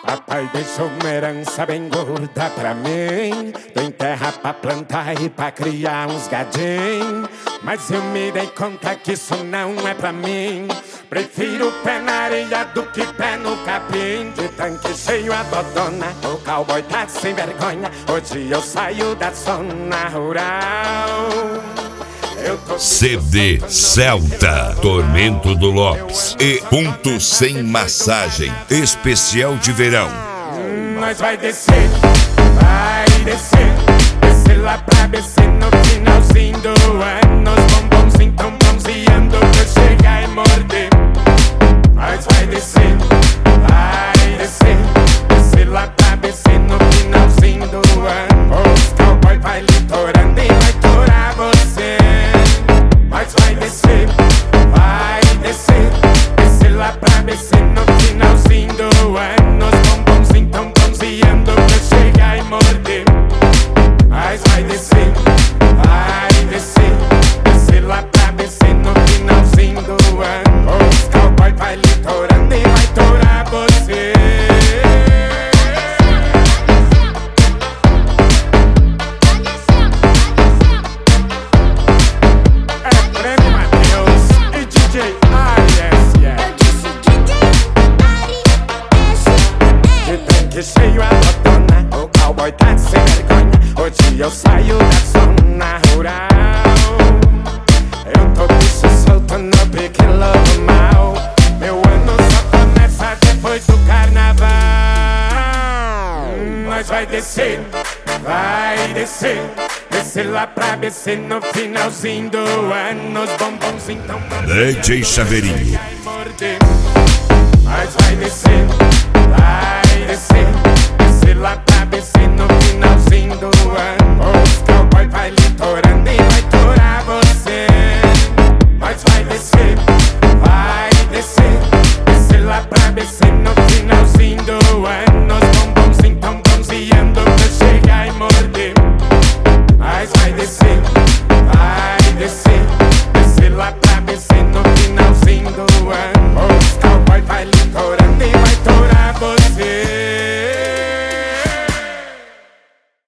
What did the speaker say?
Papai deixou uma herança bem gorda pra mim. Tem terra pra plantar e pra criar uns gadinhos. Mas eu me dei conta que isso não é pra mim. Prefiro pé na areia do que pé no capim. De tanque cheio a dodona, o cowboy tá sem vergonha. Hoje eu saio da zona rural. CD Celta, Tormento do Lopes e Ponto Sem Massagem, especial de verão. Nós vai descer, descer lá pra BC no finalzinho do ano. Os bombons tão bronzeando pra eu chegar e morder. Nós vai descer, descer lá pra BC no finalzinho do ano. Os cowboy vai litorando e vai torar você. Nós vai descer, descer lá pra BC no finalzinho do ano. Os bombons tão bronzeando pra eu chegar e morder. Nós vai descer, descer lá pra BC no finalzinho do ano. Os cowboy vai litorando e vai torar você. Cheio a botona, o cowboy tá sem vergonha. Hoje eu saio da zona rural. Eu tô bicho solto no pique lobo mal. Meu ano só começa depois do carnaval. Nós vai descer, descer lá pra BC no finalzinho do ano. Os bombons então DJ Chaveirinho. Nós vai descer, descer lá pra BC no finalzinho do ano. Os cowboy vai litorando e vai torar você. Nós vai descer, descer lá pra BC no finalzinho do ano. Os bombons tão bronzeando pra eu chegar e morder. Nós vai descer, descer lá pra BC no finalzinho do ano.